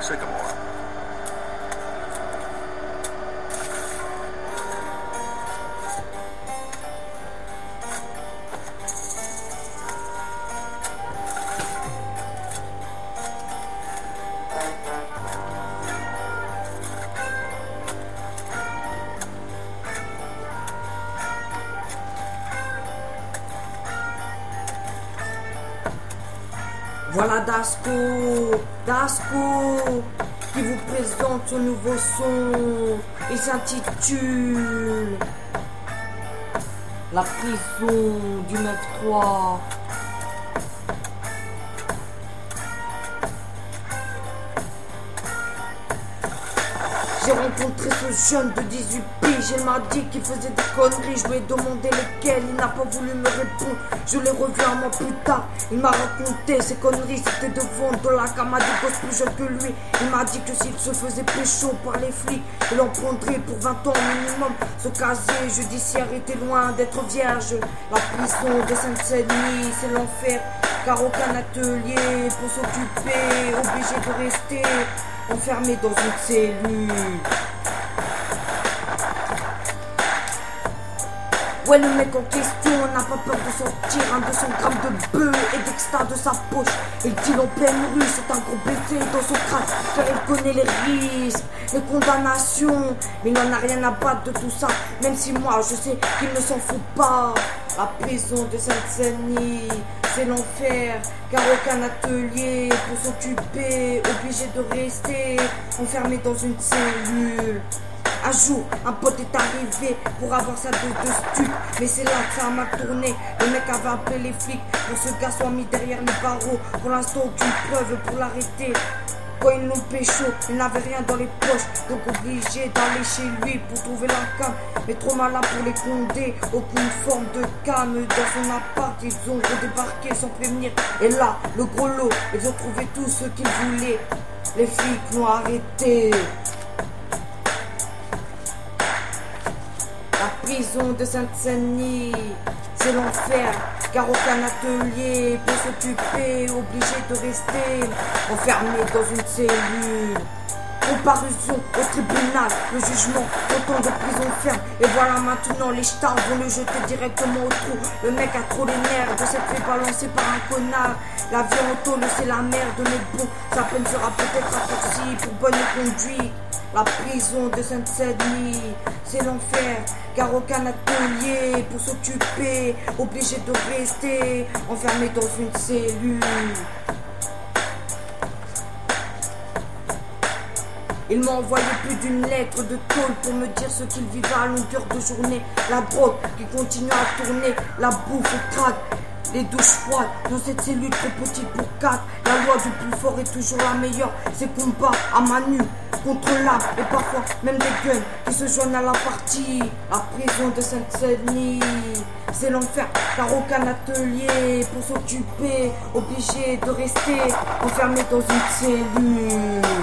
Sycamore. Voilà Dasco qui vous présente son nouveau son. Il s'intitule La prison du 9-3. J'ai rencontré ce jeune de 18 piges, il m'a dit qu'il faisait des conneries, je lui ai demandé lesquelles, il n'a pas voulu me répondre, je l'ai revu un mois plus tard, il m'a raconté ses conneries, c'était devant de la cama des gosses plus jeunes que lui, il m'a dit que s'il se faisait pécho par les flics, il en prendrait pour 20 ans minimum, son casier judiciaire était loin d'être vierge, la prison de Sainte-Denis, c'est l'enfer, car aucun atelier pour s'occuper, obligé de rester enfermé dans une cellule. Ouais, le mec en question n'a pas peur de sortir un 200 grammes de bœuf et d'extra de sa poche. Il deal en pleine rue, c'est un gros baiser dans son crâne, car il connaît les risques, les condamnations. Mais il n'en a rien à battre de tout ça, même si moi je sais qu'il ne s'en fout pas. La prison de Sainte-Denis, c'est l'enfer, car aucun atelier pour s'occuper, obligé de rester enfermé dans une cellule. Un jour, un pote est arrivé pour avoir sa dose de stup, mais c'est là que ça a mal tourné. Le mec avait appelé les flics pour que ce gars soit mis derrière les barreaux. Pour l'instant, aucune preuve pour l'arrêter. Quand ils l'ont pécho, il n'avait rien dans les poches, donc obligé d'aller chez lui pour trouver la cam. Mais trop malin pour les condés, aucune forme de cam. Dans son appart, ils ont redébarqué sans prévenir. Et là, le gros lot, ils ont trouvé tout ce qu'ils voulaient. Les flics l'ont arrêté. La prison de Sainte-Denis, c'est l'enfer, car aucun atelier pour s'occuper, obligé de rester enfermé dans une cellule. Comparution au tribunal, le jugement, autant de prison ferme. Et voilà maintenant, les stars vont le jeter directement au trou. Le mec a trop les nerfs de s'être fait balancer par un connard. La vie en tôle, c'est la merde, mais bon, sa peine sera peut-être raccourcie pour bonne conduite. La prison de Sainte-Denis, c'est l'enfer, car aucun atelier pour s'occuper, obligé de rester enfermé dans une cellule. Il m'a envoyé plus d'une lettre de tôle pour me dire ce qu'il vivait à longueur de journée. La drogue qui continue à tourner, la bouffe au crack, les douches froides dans cette cellule trop petite pour 4. La loi du plus fort est toujours la meilleure. Ces combats à main nue contre l'âme et parfois même des guns qui se joignent à la partie. La prison de Sainte-Denis, c'est l'enfer, car aucun atelier pour s'occuper, obligé de rester enfermé dans une cellule.